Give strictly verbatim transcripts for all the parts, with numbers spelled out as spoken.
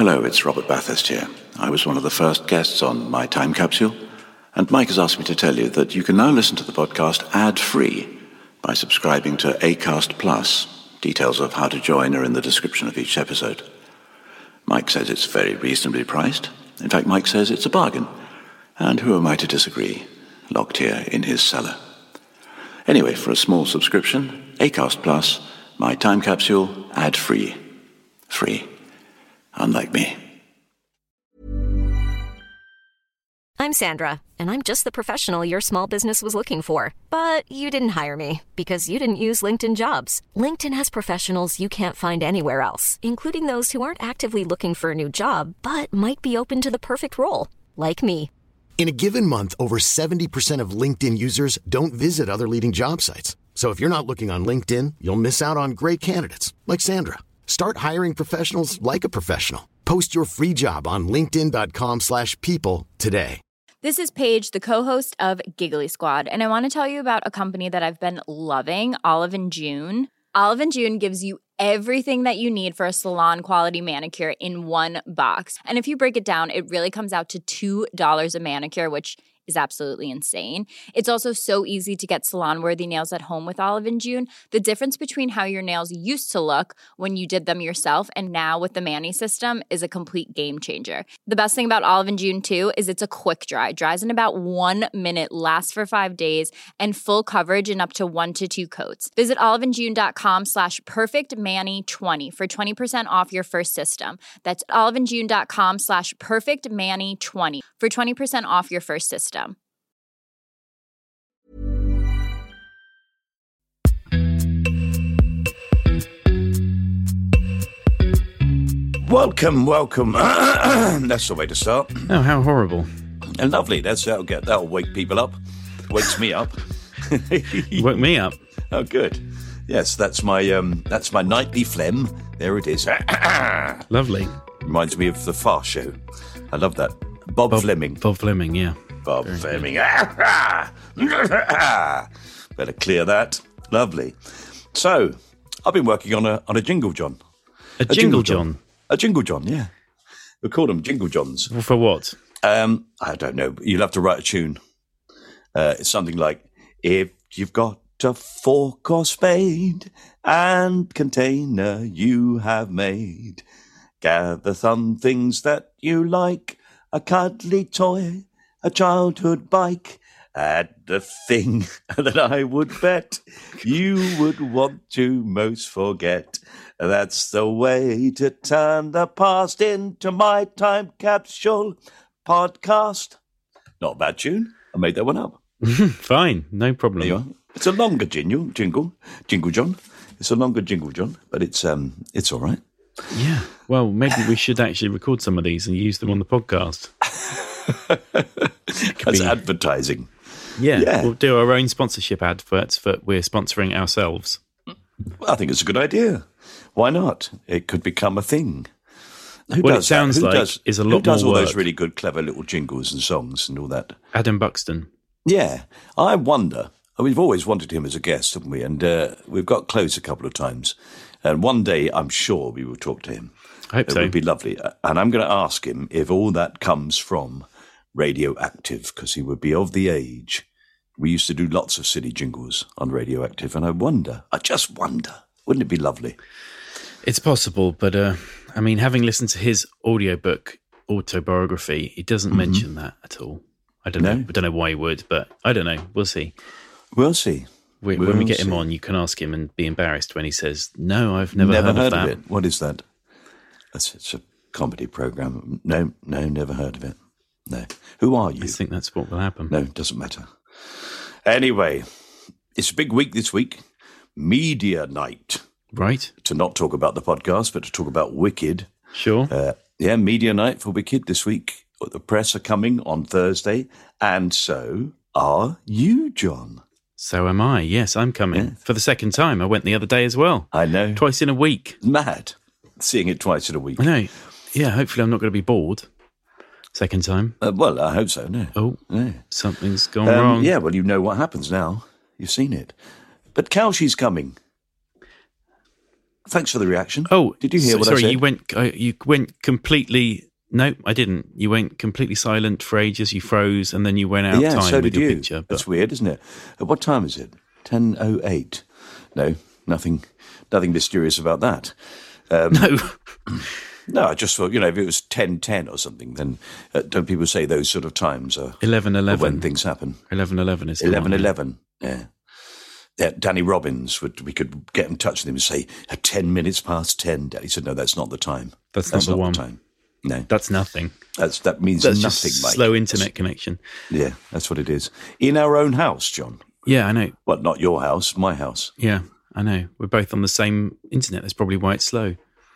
Hello, it's Robert Bathurst here. I was one of the first guests on My Time Capsule, and Mike has asked me to tell you that you can now listen to the podcast ad-free by subscribing to Acast Plus. Details of how to join are in the description of each episode. Mike says it's very reasonably priced. In fact, Mike says it's a bargain. And who am I to disagree? Locked here in his cellar. Anyway, for a small subscription, Acast Plus, My Time Capsule, ad-free. Free. Unlike me. I'm Sandra, and I'm just the professional your small business was looking for. But you didn't hire me because you didn't use LinkedIn Jobs. LinkedIn has professionals you can't find anywhere else, including those who aren't actively looking for a new job, but might be open to the perfect role, like me. In a given month, over seventy percent of LinkedIn users don't visit other leading job sites. So if you're not looking on LinkedIn, you'll miss out on great candidates like Sandra. Start hiring professionals like a professional. Post your free job on linkedin.com slash people today. This is Paige, the co-host of Giggly Squad, and I want to tell you about a company that I've been loving, Olive and June. Olive and June gives you everything that you need for a salon-quality manicure in one box. And if you break it down, it really comes out to two dollars a manicure, which is absolutely insane. It's also so easy to get salon-worthy nails at home with Olive and June. The difference between how your nails used to look when you did them yourself and now with the Mani system is a complete game changer. The best thing about Olive and June, too, is it's a quick dry. Dries in about one minute, lasts for five days, and full coverage in up to one to two coats. Visit oliveandjune.com slash perfectmani20 for twenty percent off your first system. That's oliveandjune.com slash perfectmani20 for twenty percent off your first system. Welcome, welcome. That's the way to start. Oh, how horrible. And lovely. That's that'll get that'll wake people up. Wakes me up. Woke me up. Oh, good. Yes, that's my um, that's my nightly phlegm. There it is. Lovely. Reminds me of the Far Show. I love that. Bob, Bob Fleming. Bob Fleming, yeah. Bob Very Fleming. Better clear that. Lovely. So, I've been working on a on a jingle, John. A, a jingle, jingle John. John. A jingle John, yeah. We call them jingle Johns. For what? Um, I don't know. You'll have to write a tune. Uh, it's something like, if you've got a fork or spade and container you have made, gather some things that you like, a cuddly toy, a childhood bike, and the thing that I would bet you would want to most forget. That's the way to turn the past into My Time Capsule podcast. Not a bad tune. I made that one up. Fine, no problem. There you are. It's a longer jingle, jingle, jingle John. It's a longer jingle John, but it's um, it's all right. Yeah. Well, maybe we should actually record some of these and use them on the podcast. As be... advertising. Yeah, yeah, we'll do our own sponsorship adverts that we're sponsoring ourselves. Well, I think it's a good idea. Why not? It could become a thing. Who what does it sounds Who like does, is a lot who does more all work. those really good, clever little jingles and songs and all that? Adam Buxton. Yeah, I wonder. We've always wanted him as a guest, haven't we? And uh, we've got close a couple of times. And one day, I'm sure we will talk to him. I hope it so. It would be lovely. And I'm going to ask him if all that comes from Radioactive, because he would be of the age. We used to do lots of silly jingles on Radioactive, and I wonder, I just wonder, wouldn't it be lovely? It's possible, but uh, I mean, having listened to his audiobook autobiography, he doesn't mm-hmm. mention that at all. I don't no? know. I don't know why he would, but I don't know. We'll see. We'll see. We, we'll when we get see. him on, you can ask him and be embarrassed when he says, "No, I've never, never heard, heard of that." Of it. What is that? That's it's a comedy program. No, no, never heard of it. No. Who are you? I think that's what will happen. No, it doesn't matter. Anyway, it's a big week this week. Media night. Right. To not talk about the podcast, but to talk about Wicked. Sure. Uh, yeah, media night for Wicked this week. The press are coming on Thursday, and so are you, John. So am I. Yes, I'm coming. Yeah. For the second time. I went the other day as well. I know. Twice in a week. Mad. Seeing it twice in a week. I know. Yeah, hopefully I'm not going to be bored. Second time. Uh, well, I hope so, no. Oh, no. Something's gone um, wrong. Yeah, well, you know what happens now. You've seen it. But Kalshi's coming. Thanks for the reaction. Oh, did you hear so, what sorry, I said? you went, uh, you went completely... No, I didn't. You went completely silent for ages. You froze, and then you went out of yeah, time so with did your you. picture. But That's weird, isn't it? At what time is it? ten oh eight. No, nothing nothing mysterious about that. Um, no. no, I just thought, you know, if it was ten ten or something, then uh, don't people say those sort of times are eleven eleven. when things happen? eleven eleven is eleven eleven, yeah. Yeah, Danny Robbins, would we could get in touch with him and say, at ten minutes past ten, Danny said, no, that's not the time. That's, that's not the not one. the time. No. That's nothing. That's That means That's nothing, just Mike. slow internet that's, connection. Yeah, that's what it is. In our own house, John. Yeah, I know. Well, not your house, my house. Yeah, I know. We're both on the same internet. That's probably why it's slow.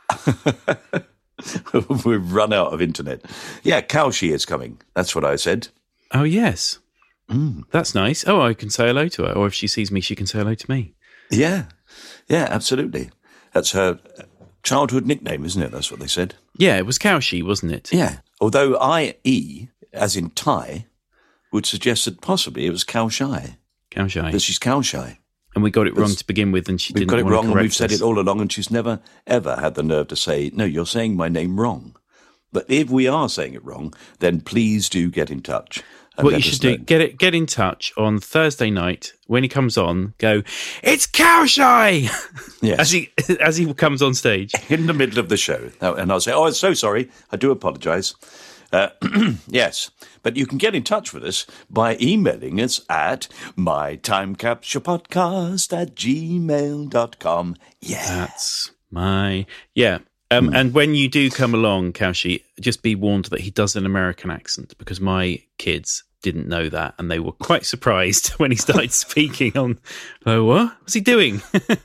We've run out of internet. Yeah, Cowshe is coming. That's what I said. Oh, yes. Mm. That's nice. Oh, I can say hello to her. Or if she sees me, she can say hello to me. Yeah, yeah, absolutely. That's her childhood nickname, isn't it? That's what they said. Yeah, it was Cowshe, wasn't it? Yeah. Although I E, as in Thai, would suggest that possibly it was Cowshe. Cowshe. Because she's Cowshe. And we got it wrong to begin with, and she We've didn't got it want wrong, to and correct we've said us. it all along, and she's never, ever had the nerve to say, no, you're saying my name wrong. But if we are saying it wrong, then please do get in touch. And What let you us should do, know. get it, get in touch on Thursday night when he comes on. Go, it's Cowshe! Yes. as he as he comes on stage. In the middle of the show. And I'll say, oh, I'm so sorry. I do apologise. Uh, yes. But you can get in touch with us by emailing us at mytimecapsurepodcast at gmail dot com. Yeah. That's my... Yeah. Um, and when you do come along, Cowshe, just be warned that he does an American accent, because my kids didn't know that, and they were quite surprised when he started speaking on, oh, what? What's he doing?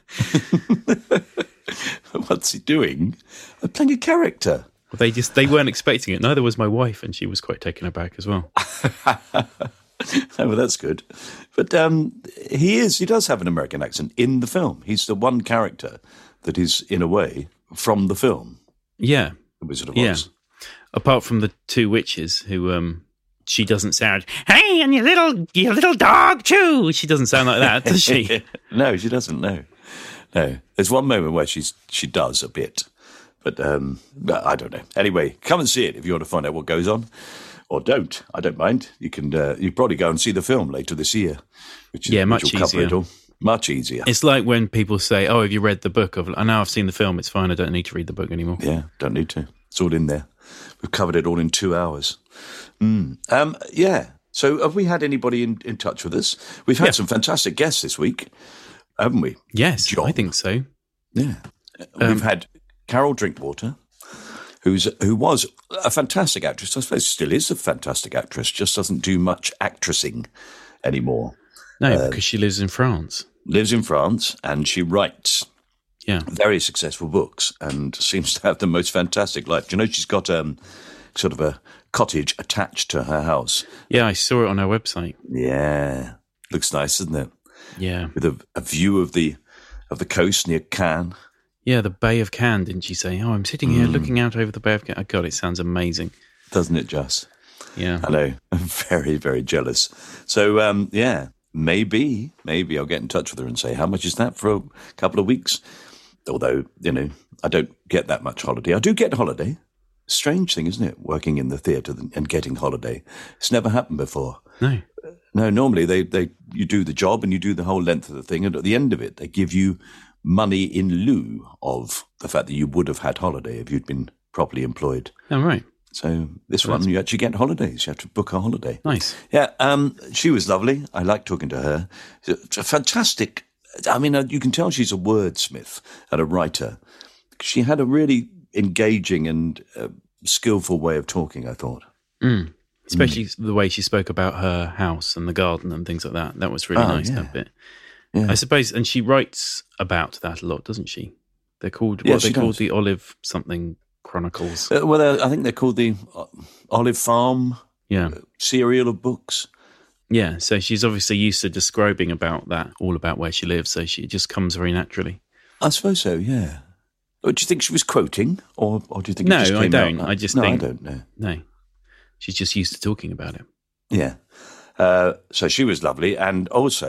What's he doing? I'm playing a character. They just, they weren't expecting it. Neither was my wife, and she was quite taken aback as well. Oh, well, that's good. But um, he is, he does have an American accent in the film. He's the one character that is, in a way, from the film. Yeah. The Wizard of Yeah. Oz. Apart from the two witches who, um, she doesn't sound, hey, and your little, your little dog too. She doesn't sound like that, does she? No, she doesn't, no. No. There's one moment where she's she does a bit. But um, I don't know. Anyway, come and see it if you want to find out what goes on. Or don't. I don't mind. You can uh, you probably go and see the film later this year. Which is, Yeah, much which will cover easier. it all. Much easier. It's like when people say, oh, have you read the book? Of, I know I've seen the film. It's fine. I don't need to read the book anymore. Yeah, don't need to. It's all in there. We've covered it all in two hours. Mm. Um, yeah. So have we had anybody in, in touch with us? We've had Yeah. some fantastic guests this week, haven't we? Yes, John. I think so. Yeah. Um, We've had Carol Drinkwater, who's who was a fantastic actress. I suppose still is a fantastic actress, just doesn't do much actressing anymore. No, Uh, because she lives in France. Lives in France, and she writes Yeah. very successful books and seems to have the most fantastic life. Do you know she's got um, sort of a cottage attached to her house? Yeah, I saw it on her website. Yeah. Looks nice, doesn't it? Yeah. With a, a view of the of the coast near Cannes. Yeah, the Bay of Cannes, didn't she say? Oh, I'm sitting here looking out over the Bay of Cannes. Oh, God, it sounds amazing. Doesn't it just? Yeah. I know. I'm very, very jealous. So, um, yeah, maybe, maybe I'll get in touch with her and say, how much is that for a couple of weeks? Although, you know, I don't get that much holiday. I do get holiday. Strange thing, isn't it? Working in the theatre and getting holiday. It's never happened before. No. No, normally they, they you do the job and you do the whole length of the thing, and at the end of it, they give you money in lieu of the fact that you would have had holiday if you'd been properly employed. Oh, right. So this Well, one, you actually get holidays. You have to book a holiday. Nice. Yeah, um, she was lovely. I liked talking to her. It's a fantastic. I mean, uh, you can tell she's a wordsmith and a writer. She had a really engaging and uh, skillful way of talking, I thought. Mm. Especially the way she spoke about her house and the garden and things like that. That was really Oh, nice, yeah. that bit. Yeah. I suppose, and she writes about that a lot, doesn't she? They're called, Yeah, what are she they called? does. The Olive something Chronicles. Uh, well, uh, I think they're called the uh, Olive Farm Yeah. serial of books. Yeah, so she's obviously used to describing about that, all about where she lives, so she it just comes very naturally. I suppose so, yeah. Oh, do you think she was quoting, or, or do you think No, it just I came don't. out? I just no, think- I don't know. No, she's just used to talking about it. Yeah. Uh, so she was lovely, and also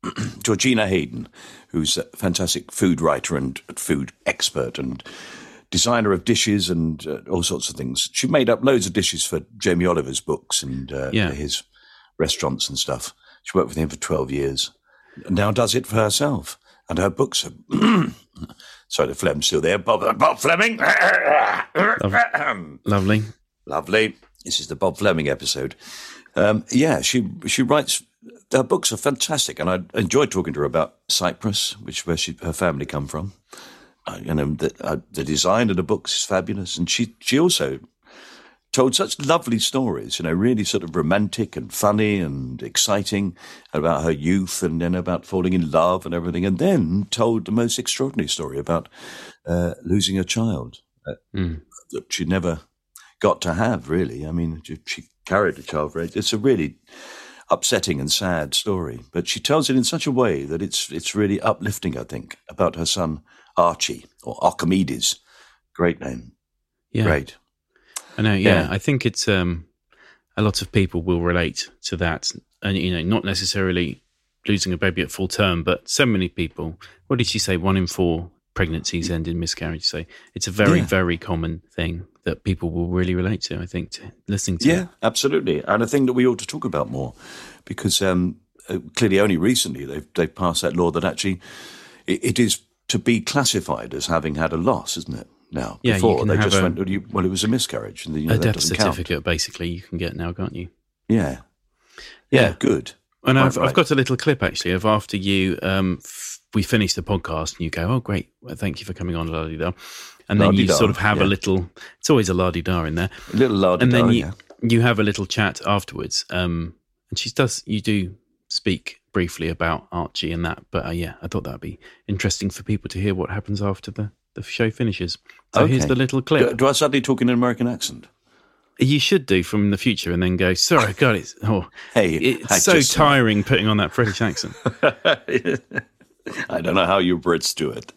Georgina Hayden, who's a fantastic food writer and food expert and designer of dishes and uh, all sorts of things. She made up loads of dishes for Jamie Oliver's books and uh, Yeah. his restaurants and stuff. She worked with him for twelve years and now does it for herself. And her books are... Sorry, the phlegm's still there. Bob, Bob Fleming. Lovely. Lovely. This is the Bob Fleming episode. Um, yeah, she she writes... Her books are fantastic, and I enjoyed talking to her about Cyprus, which where she, her family come from. Uh, you know, the, uh, the design of the books is fabulous, and she she also told such lovely stories, you know, really sort of romantic and funny and exciting about her youth, and then about falling in love and everything, and then told the most extraordinary story about uh, losing a child uh, Mm. that she never got to have. Really, I mean, she, she carried the child for age. It's a really upsetting and sad story, but she tells it in such a way that it's it's really uplifting, I think, about her son Archie, or Archimedes. Great name. Yeah. Great. I know, yeah. Yeah. I think it's um, a lot of people will relate to that, and you know, not necessarily losing a baby at full term, but so many people. What did she say? One in four pregnancies end in miscarriage. So it's a very, Yeah. very common thing that people will really relate to. I think to listening to. Yeah, it. absolutely, and a thing that we ought to talk about more, because um, uh, clearly only recently they've they've passed that law that actually it, it is to be classified as having had a loss, isn't it? Now, Yeah, you before can they have just a- went, well, you, well, it was a miscarriage, and the, you know, a that death doesn't count. certificate, basically, you can get now, can't you? Yeah, yeah, Yeah. good. And Quite I've, right. I've got a little clip actually of after you um, f- we finish the podcast and you go, oh great, well, thank you for coming on, la di da, and then you La-di-da, sort of have a yeah. little. It's always a la di da in there, A little lardy, and then you yeah. you have a little chat afterwards. Um, and she does you do speak briefly about Archie and that, but uh, yeah, I thought that'd be interesting for people to hear what happens after the the show finishes. So here's Okay. the little clip. Do, do I suddenly talk in an American accent? You should do from the future, and then go. Sorry, God, it's oh, Hey, it's I so just- tiring putting on that British accent. I don't know how you Brits do it.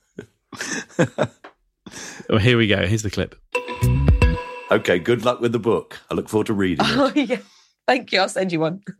Oh, here we go. Here's the clip. Okay, good luck with the book. I look forward to reading it. Oh, yeah. Thank you. I'll send you one.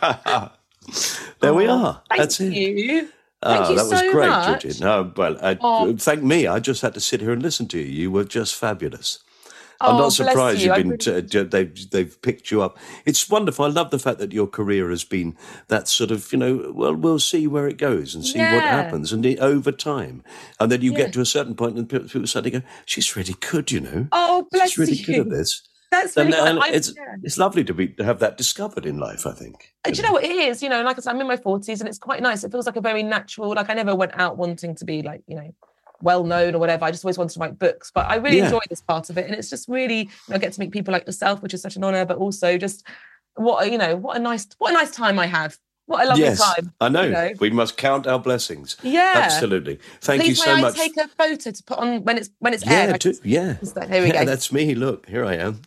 There we Oh, are. Thank That's it. you. Oh, Thank you that was so great, much. Georgie. No, well, I, Oh. thank me. I just had to sit here and listen to you. You were just fabulous. Oh, I'm not bless surprised you. you've I been. really- T- they've they've picked you up. It's wonderful. I love the fact that your career has been that sort of, you know. Well, we'll see where it goes and see what Yeah. happens, and it, over time, and then you Yeah. get to a certain point, and people people suddenly go, "She's really good," you know. Oh, bless She's really you. good at this. That's And, really good. and I'm- it's yeah. it's lovely to be to have that discovered in life, I think. Do you know what it is? You know, like I said, I'm in my forties and it's quite nice. It feels like a very natural, like I never went out wanting to be like, you know, well known or whatever. I just always wanted to write books, but I really Yeah. enjoy this part of it. And it's just really, you know, I get to meet people like yourself, which is such an honor, but also just what, a- you know, what a nice, what a nice time I have. What a lovely Yes, time. I know. you know? We must count our blessings. Yeah. Absolutely. Thank Please you so may much. I take a photo to put on when it's, when it's yeah, aired? I do, can- yeah. Here we yeah, go. that's me. Look, here I am.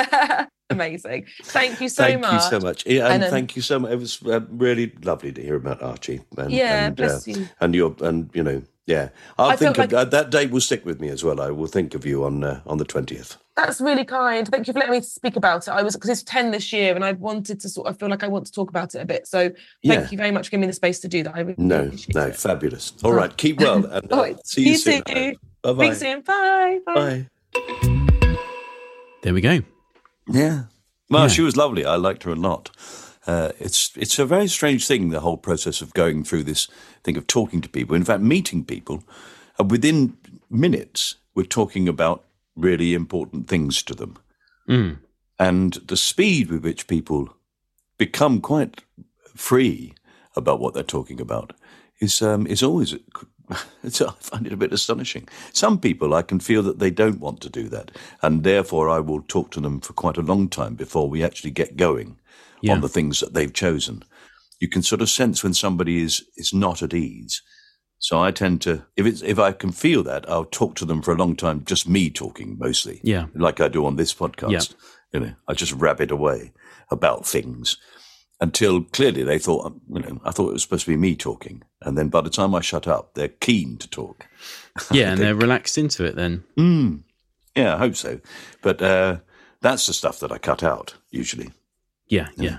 Amazing. Thank you so thank much. you so much. Yeah, and And, um, thank you so much. It was uh, really lovely to hear about Archie. And, Yeah, and, bless uh, you. And your, and you know, yeah. I'll I think felt of like- uh, that date. Will stick with me as well. I will think of you on uh, on the twentieth. That's really kind. Thank you for letting me speak about it. I was because it's ten this year, and I wanted to sort of feel like I want to talk about it a bit. So thank Yeah. you very much for giving me the space to do that. I really No, appreciate no, it. fabulous. All right, keep well, and uh, All right, see you, you soon. too. Bye bye. Speak soon. Bye. Bye. Bye. There we go. Yeah. Well, Yeah. she was lovely. I liked her a lot. Uh, it's it's a very strange thing, the whole process of going through this thing of talking to people. In fact, meeting people, uh, within minutes, we're talking about really important things to them. Mm. And the speed with which people become quite free about what they're talking about is um, is always, it's, I find it a bit astonishing. Some people, I can feel that they don't want to do that, and therefore I will talk to them for quite a long time before we actually get going Yeah. on the things that they've chosen. You can sort of sense when somebody is is not at ease. So I tend to, if it's if I can feel that, I'll talk to them for a long time, just me talking mostly, Yeah. like I do on this podcast. Yeah. You know, I just rabbit away about things until clearly they thought, you know, I thought it was supposed to be me talking, and then by the time I shut up, they're keen to talk. Yeah, and they're relaxed into it then. Mm. Yeah, I hope so. But uh, that's the stuff that I cut out usually. Yeah, yeah.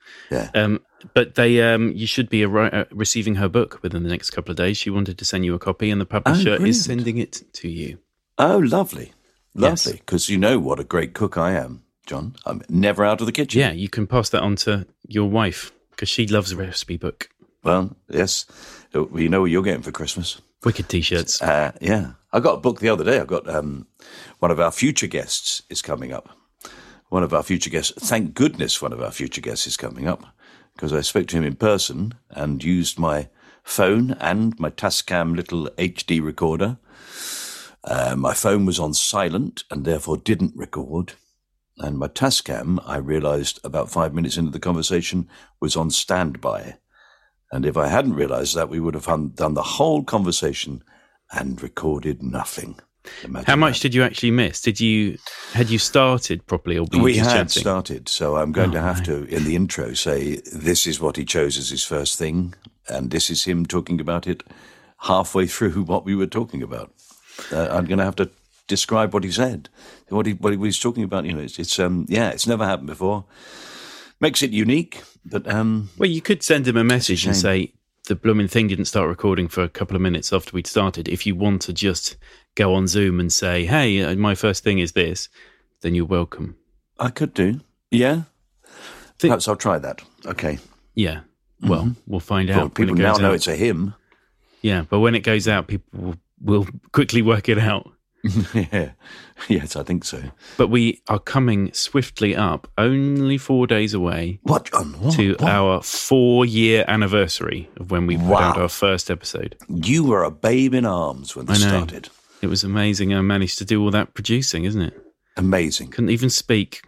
Yeah. Um, but they, um, you should be arri- uh, receiving her book within the next couple of days. She wanted to send you a copy, and the publisher brilliant. is sending it to you. Oh, lovely. Yes. Lovely. Because you know what a great cook I am, John. I'm never out of the kitchen. Yeah, you can pass that on to your wife because she loves a recipe book. Well, yes. You know what you're getting for Christmas. Wicked T-shirts. Uh, yeah. I got a book the other day. I got um, one of our future guests is coming up. One of our future guests. Thank goodness one of our future guests is coming up, because I spoke to him in person and used my phone and my Tascam little H D recorder. Uh, my phone was on silent and therefore didn't record. And my Tascam, I realised about five minutes into the conversation, was on standby. And if I hadn't realised that, we would have done the whole conversation and recorded nothing. Imagine How much that. did you actually miss? Did you had you started properly, or were you We just had chatting? started, so I'm going Oh, to have no. to, in the intro, say this is what he chose as his first thing, and this is him talking about it halfway through what we were talking about. Uh, I'm going to have to describe what he said, what he what he was talking about. You know, it's, it's um yeah, it's never happened before. Makes it unique, but um Well, you could send him a message and shame. say the blooming thing didn't start recording for a couple of minutes after we'd started. If you want to just go on Zoom and say, hey, uh, my first thing is this, then you're welcome. I could do. Yeah, Thi- perhaps I'll try that. Okay. Yeah. Well, we'll find Well, out. when people it now goes know out. it's a him. Yeah, but when it goes out, people will, will quickly work it out. Yeah. Yes, I think so. But we are coming swiftly up, only four days away, What, John? What? to What? our four-year anniversary of when we put out Wow. our first episode. You were a babe in arms when this I know. started. It was amazing. I managed to do all that producing, isn't it? Amazing. Couldn't even speak.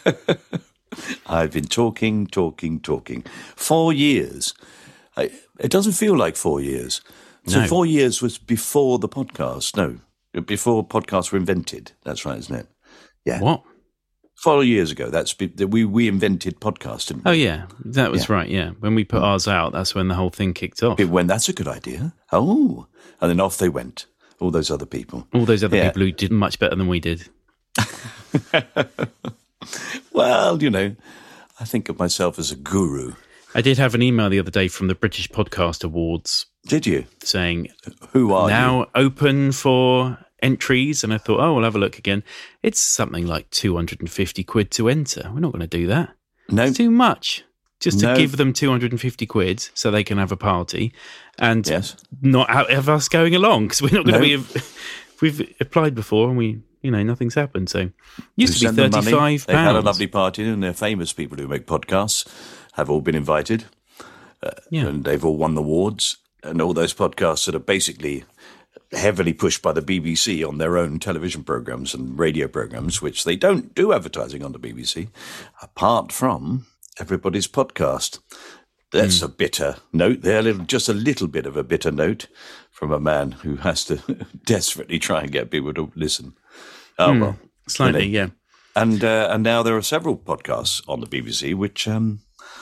I've been talking, talking, talking. Four years. I, it doesn't feel like four years. So No. four years was before the podcast. No, before podcasts were invented. That's right, isn't it? Yeah. What? Four years ago. That's be- that we we invented podcast, didn't we? Oh, yeah. That was Yeah. right, yeah. When we put ours out, that's when the whole thing kicked off. It went, that's a good idea. Oh, and then off they went. All those other people. All those other Yeah. people who did much better than we did. Well, you know, I think of myself as a guru. I did have an email the other day from the British Podcast Awards Did you? saying, Who are you? now open for entries. And I thought, oh, we'll have a look again. It's something like two hundred fifty quid to enter. We're not going to do that. No. It's too much. Just to No. give them two hundred fifty quid so they can have a party and Yes. not have have us going along, because we're not going No. to be. We've applied before and we, you know, nothing's happened. So used Who to sent be them money. thirty-five They've had a pounds. lovely party, and they're famous people who make podcasts have all been invited, Yeah. and they've all won awards. And all those podcasts that are basically heavily pushed by the B B C on their own television programs and radio programs, which they don't do advertising on the B B C, apart from Everybody's Podcast. That's a bitter note there, a little, just a little bit of a bitter note from a man who has to desperately try and get people to listen. Oh, well. Slightly, you know. yeah. And uh, and now there are several podcasts on the B B C which um,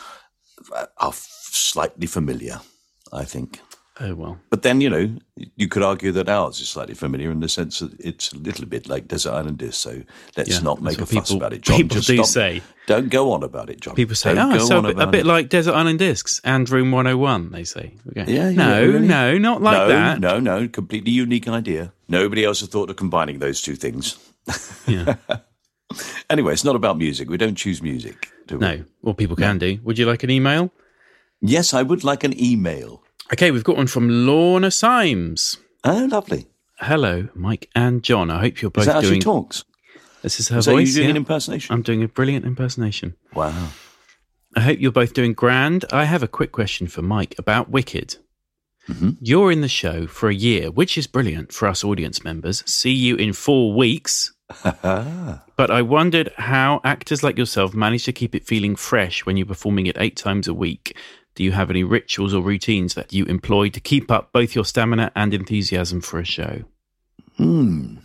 are f- slightly familiar, I think. Oh, well. But then, you know, you could argue that ours is slightly familiar in the sense that it's a little bit like Desert Island Discs. So let's Yeah, not make that's a what fuss people- about it, John. people Just do stop. say. Don't go on about it, John. People say, Don't oh, go so a on bit, a about bit it. like Desert Island Discs and Room one oh one, they say. We go, Yeah, yeah, no, really? no, not like no, that. No, no, completely unique idea. Nobody else has thought of combining those two things. Yeah. Anyway, it's not about music. We don't choose music, do we? No, well, people can do. Would you like an email? Yes, I would like an email. Okay, we've got one from Lorna Symes. Oh, lovely. Hello, Mike and John. I hope you're both Is that how doing. she talks? This is her Is that voice. you doing yeah. an impersonation? I'm doing a brilliant impersonation. Wow. I hope you're both doing grand. I have a quick question for Mike about Wicked. Mm-hmm. You're in the show for a year, which is brilliant for us audience members. See you in four weeks. But I wondered how actors like yourself manage to keep it feeling fresh when you're performing it eight times a week. Do you have any rituals or routines that you employ to keep up both your stamina and enthusiasm for a show? Hmm.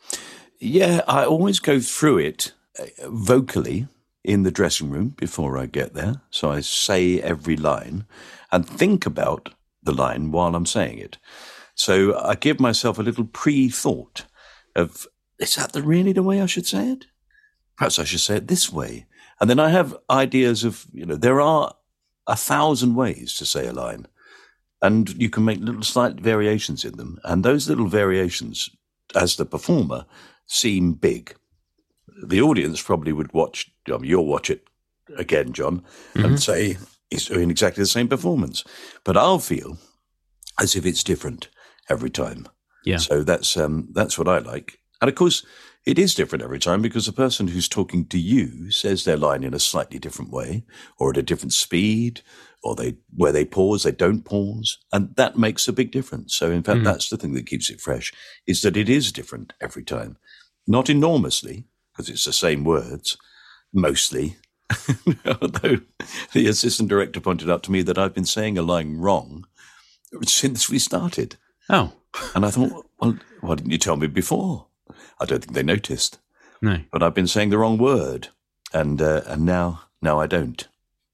Yeah, I always go through it uh, vocally in the dressing room before I get there. So I say every line and think about the line while I'm saying it. So I give myself a little pre-thought of, is that the, really the way I should say it? Perhaps I should say it this way. And then I have ideas of, you know, there are a thousand ways to say a line, and you can make little slight variations in them. And those little variations, as the performer, seem big. The audience probably would watch, I mean, you'll watch it again, John, mm-hmm. and say he's doing exactly the same performance. But I'll feel as if it's different every time. Yeah. So that's um, that's what I like. And of course, it is different every time because the person who's talking to you says their line in a slightly different way or at a different speed, or they where they pause, they don't pause. And that makes a big difference. So in fact, mm. that's the thing that keeps it fresh, is that it is different every time. Not enormously, because it's the same words, mostly. Although the assistant director pointed out to me that I've been saying a line wrong since we started. Oh. And I thought, well, why didn't you tell me before? I don't think they noticed. No. But I've been saying the wrong word, and uh, and now now I don't.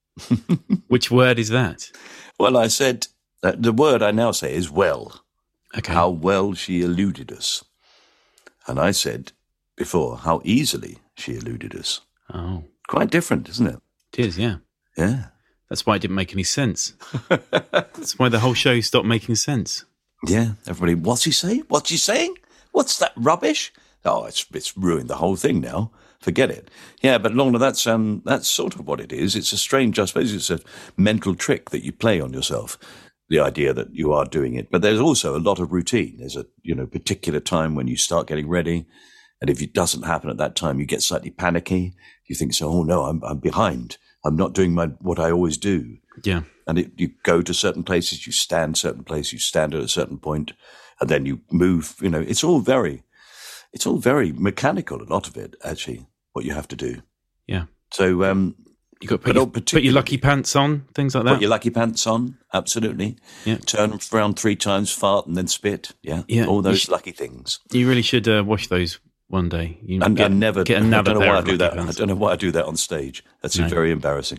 Which word is that? Well, I said, uh, the word I now say is well. Okay. How well she eluded us. And I said before, how easily she eluded us. Oh. Quite different, isn't it? It is, yeah. Yeah. That's why it didn't make any sense. That's why the whole show stopped making sense. Yeah. Everybody, what's he saying? What's he saying? What's that rubbish? Oh, it's it's ruined the whole thing now. Forget it. Yeah, but Lorna, that's um that's sort of what it is. It's a strange, I suppose it's a mental trick that you play on yourself, the idea that you are doing it. But there's also a lot of routine. There's a, you know, particular time when you start getting ready. And if it doesn't happen at that time, you get slightly panicky. You think, so, oh no, I'm I'm behind. I'm not doing my what I always do. Yeah. And it, you go to certain places, you stand certain places, you stand at a certain point, and then you move. You know, it's all very, it's all very mechanical. A lot of it, actually, what you have to do. Yeah. So um, you got to put, your, put your lucky pants on, things like that. Put your lucky pants on, absolutely. Yeah. Turn around three times, fart, and then spit. Yeah. Yeah. All those sh- lucky things. You really should uh, wash those one day. You and, get, and never get another I don't know pair why I of do that. pants. I don't know why I do that on stage. That's No. very embarrassing.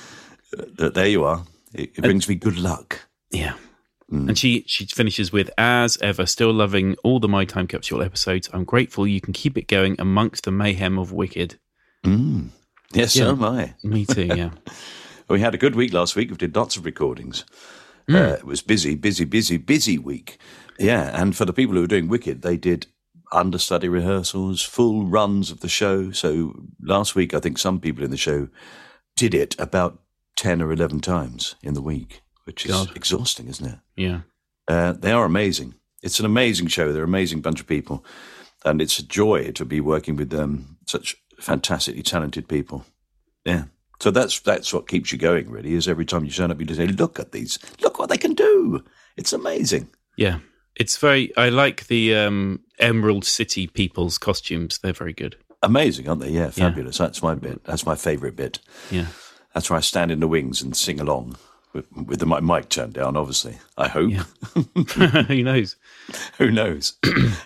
Uh, there you are. It, it brings me good luck. Yeah. Mm. And she, she finishes with, as ever, still loving all the My Time Capsule episodes. I'm grateful you can keep it going amongst the mayhem of Wicked. Mm. Yes, Yeah. so am I. Me too, yeah. We had a good week last week. We did lots of recordings. Mm. Uh, it was busy, busy, busy, busy week. Yeah, and for the people who were doing Wicked, they did understudy rehearsals, full runs of the show. So last week, I think some people in the show did it about ten or eleven times in the week, which is God. exhausting, isn't it? Yeah. Uh, they are amazing. It's an amazing show. They're an amazing bunch of people. And it's a joy to be working with um, such fantastically talented people. Yeah. So that's that's what keeps you going, really, is every time you turn up, you just say, look at these. Look what they can do. It's amazing. Yeah. It's very, I like the um, Emerald City people's costumes. They're very good. Amazing, aren't they? Yeah, fabulous. Yeah. That's my bit. That's my favourite bit. Yeah. That's where I stand in the wings and sing along with, with the mic turned down, obviously. I hope. Yeah. Who knows? Who knows?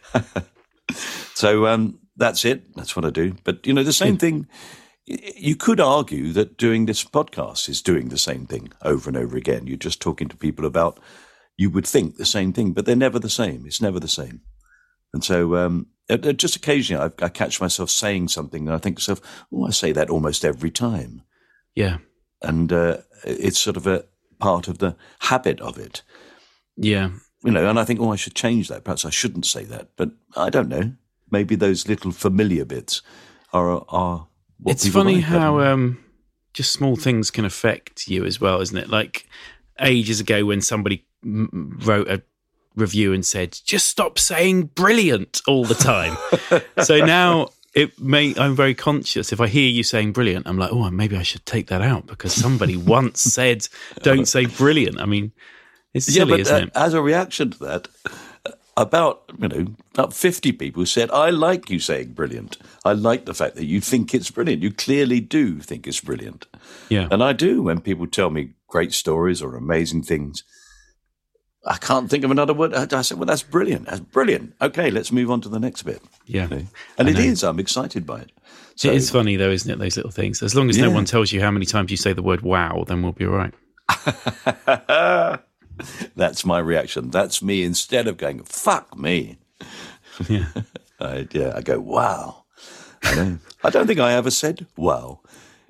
So um, that's it. That's what I do. But, you know, the same thing, you could argue that doing this podcast is doing the same thing over and over again. You're just talking to people about, you would think the same thing, but they're never the same. It's never the same. And so um, just occasionally I, I catch myself saying something and I think to myself, oh, I say that almost every time. Yeah. And uh, it's sort of a part of the habit of it. Yeah. You know, and I think, oh, I should change that. Perhaps I shouldn't say that. But I don't know. Maybe those little familiar bits are are what It's people funny like. how um, just small things can affect you as well, isn't it? Like ages ago when somebody m- wrote a review and said, just stop saying brilliant all the time. So now it may, I'm very conscious. If I hear you saying brilliant, I'm like, oh, maybe I should take that out because somebody once said, don't say brilliant. I mean, it's silly, yeah, but, isn't uh, it? as a reaction to that, about, you know, about fifty people said, I like you saying brilliant. I like the fact that you think it's brilliant. You clearly do think it's brilliant. Yeah. And I do when people tell me great stories or amazing things. I can't think of another word. I said, well, that's brilliant. That's brilliant. Okay, let's move on to the next bit. Yeah. You know? And I it know. is. I'm excited by it. So, It is funny though, isn't it? Those little things. As long as Yeah. no one tells you how many times you say the word wow, then we'll be all right. That's my reaction. That's me instead of going, fuck me. Yeah. I, yeah, I go, wow. I know. I don't think I ever said wow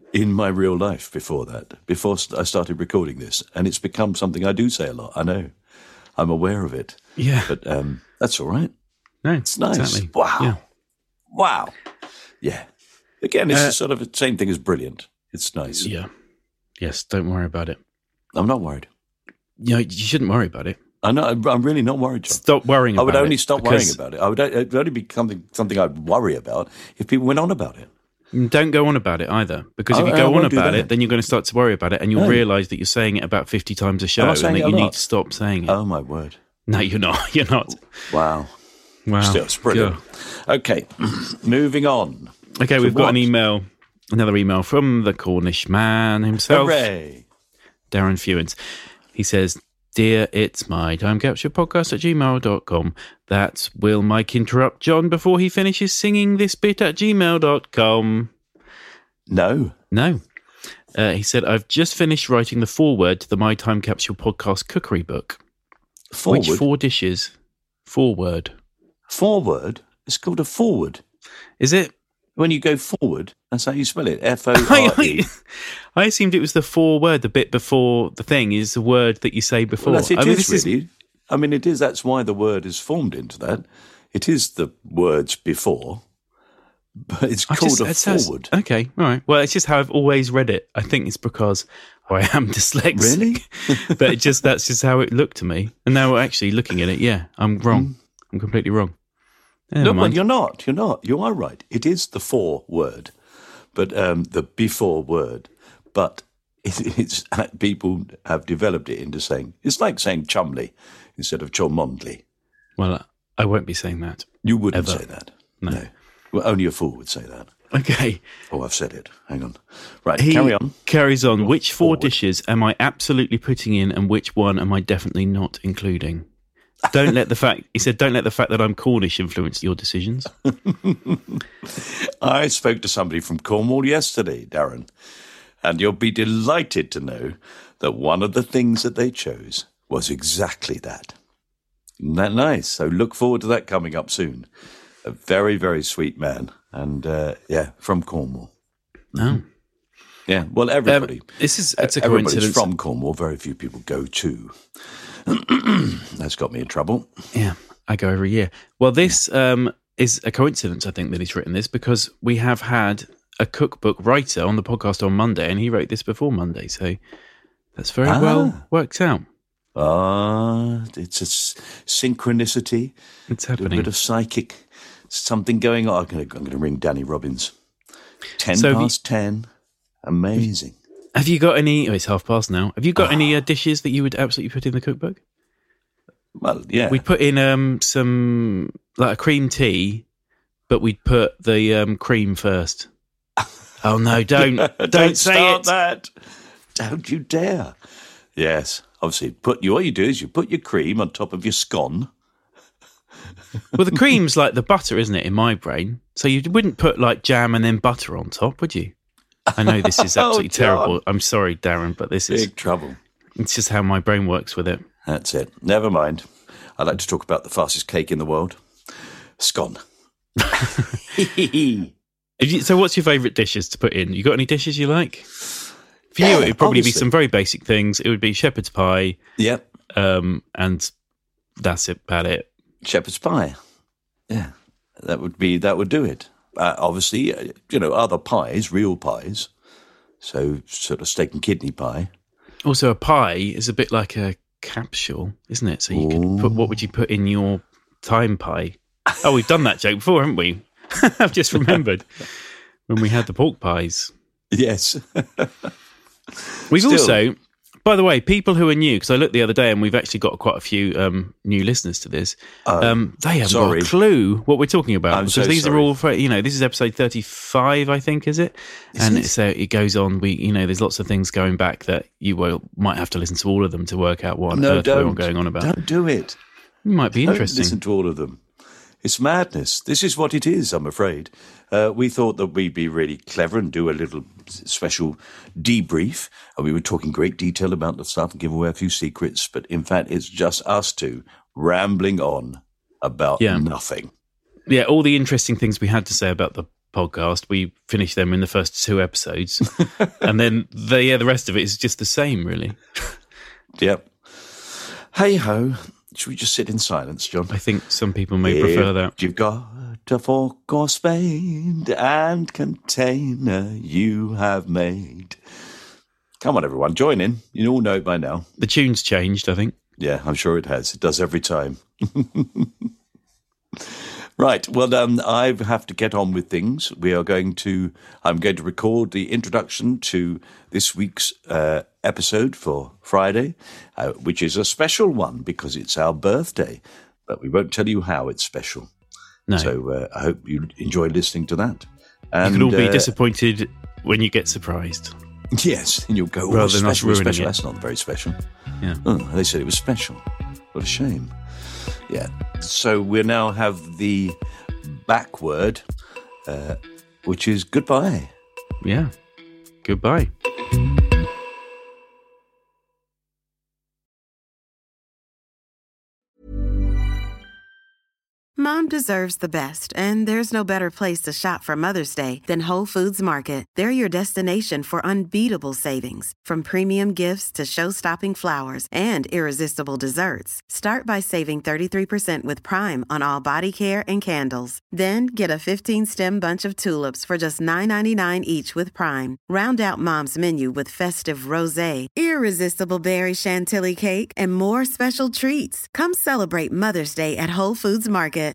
in my real life before that, before I started recording this. And it's become something I do say a lot. I know. I'm aware of it. Yeah. But um, that's all right. No, it's nice. Exactly. Wow. Yeah. Wow. Yeah. Again, it's Uh, the sort of the same thing as brilliant. It's nice. Yeah. Yes, don't worry about it. I'm not worried. You know, you shouldn't worry about it. I know, I'm really not worried, John. Stop worrying about I it. would only stop because- worrying about it. I would, it would only be something, something I'd worry about if people went on about it. Don't go on about it either, because if I- you I go on won't do about that. it, then you're going to start to worry about it, and you'll No. realise that you're saying it about fifty times a show, Am I and saying that it a you lot? need to stop saying it. Oh, my word. No, you're not. You're not. Wow. Wow. Still, it's brilliant. Yeah. Okay, moving on. Okay, To we've got what? an email, another email from the Cornish man himself, Hooray. Darren Fewens. He says, Dear, it's my time capsule podcast at gmail dot com. That's will Mike interrupt John before he finishes singing this bit at gmail dot com? No. No. Uh, he said, I've just finished writing the foreword to the My Time Capsule podcast cookery book. Forward. Which four dishes? Forward. Forward? It's called a forward. Is it? When you go forward, that's how you spell it. F O I, R E. I, I assumed it was the foreword, the bit before the thing is the word that you say before. Well, that's, it I mean, is this really. I mean, it is. That's why the word is formed into that. It is the words before, but it's I called just- a it says- forward. Okay, all right. Well, it's just how I've always read it. I think it's because I am dyslexic. Really? But it just that's just how it looked to me. And now actually looking at it, yeah, I'm wrong. I'm completely wrong. Never No, well, mind. you're not. You're not. You are right. It is the for word, but um, the before word. But it, it's people have developed it into saying it's like saying Chumley instead of Cholmondeley. Well, I won't be saying that. You wouldn't Ever. say that. No. Well, only a fool would say that. Okay. Oh, I've said it. Hang on. Right, He carry on. carries on. Which four Forward. dishes am I absolutely putting in, and which one am I definitely not including? Don't let the fact he said. Don't let the fact that I'm Cornish influence your decisions. I spoke to somebody from Cornwall yesterday, Darren, and you'll be delighted to know that one of the things that they chose was exactly that. Isn't that nice? So look forward to that coming up soon. A very, very sweet man, and uh, yeah, from Cornwall. No, Yeah, well, everybody. Um, this is it's a everybody's coincidence. from Cornwall. Very few people go to. That's got me in trouble. Yeah, I go every year. Well, this um, is a coincidence, I think, that he's written this because we have had a cookbook writer on the podcast on Monday, and he wrote this before Monday, so that's very Ah. well worked out. Ah, it's a s- synchronicity. It's A little happening. bit of psychic, something going on. I'm going to, I'm going to ring Danny Robbins. Ten So have you- past ten. Amazing. Have you got any? Oh, it's half past now. Have you got any uh, dishes that you would absolutely put in the cookbook? Well, yeah. We'd put in um, some like a cream tea, but we'd put the um, cream first. Oh no! Don't don't, Don't say start it. that. Don't you dare. Yes, obviously. Put you. What you do is you put your cream on top of your scone. Well, the cream's like the butter, isn't it? In my brain, so you wouldn't put like jam and then butter on top, would you? I know this is Oh, absolutely John. terrible. I'm sorry, Darren, but this is Big trouble. it's just how my brain works with it. That's it. Never mind. I like to talk about the fastest cake in the world. Scone. If you- So, what's your favourite dishes to put in? You got any dishes you like? For you, Yeah, it'd probably be honestly. some very basic things. It would be shepherd's pie, Yep. um, and that's it, about it. Shepherd's pie. Yeah, that would be that would do it. Uh, obviously, uh, you know, other pies, real pies. So sort of steak and kidney pie. Also, a pie is a bit like a capsule, isn't it? So you could put what would you put in your time pie? Oh, we've done that joke before, haven't we? I've just remembered when we had the pork pies. Yes. We've Still- also, by the way, people who are new, because I looked the other day and we've actually got quite a few um, new listeners to this. Um, they haven't sorry. got a clue what we're talking about I'm because so these are sorry. all, for, you know, this is episode thirty-five, I think, is it? and it? so it goes on. We, you know, there's lots of things going back that you will might have to listen to all of them to work out what on no, earth we're all don't. going on about. Don't do it. It might be Don't interesting. listen to all of them. It's madness. This is what it is, I'm afraid. Uh, we thought that we'd be really clever and do a little s- special debrief. And we were talking great detail about the stuff and give away a few secrets. But in fact, it's just us two rambling on about Yeah. nothing. Yeah, all the interesting things we had to say about the podcast. We finished them in the first two episodes, and then the yeah, the rest of it is just the same, really. Yep. Hey ho. Should we just sit in silence, John? I think some people may if prefer that. You've got a fork or spade and container you have made. Come on, everyone, join in. You all know it by now. The tune's changed, I think. Yeah, I'm sure it has. It does every time. Right. Well, um, I have to get on with things. We are going to, I'm going to record the introduction to this week's uh, episode for Friday, uh, which is a special one because it's our birthday, but we won't tell you how it's special. No. So uh, I hope you enjoy listening to that. And, you can all be uh, disappointed when you get surprised. Yes, and you'll go, oh, Rather than us special, ruining special. it. That's not very special. Yeah. Oh, they said it was special. What a shame. Yeah. So we now have the back word, uh, which is goodbye. Yeah. Goodbye. Mom deserves the best, and there's no better place to shop for Mother's Day than Whole Foods Market. They're your destination for unbeatable savings, from premium gifts to show-stopping flowers and irresistible desserts. Start by saving thirty-three percent with Prime on all body care and candles. Then get a fifteen-stem bunch of tulips for just nine ninety-nine each with Prime. Round out Mom's menu with festive rosé, irresistible berry chantilly cake, and more special treats. Come celebrate Mother's Day at Whole Foods Market.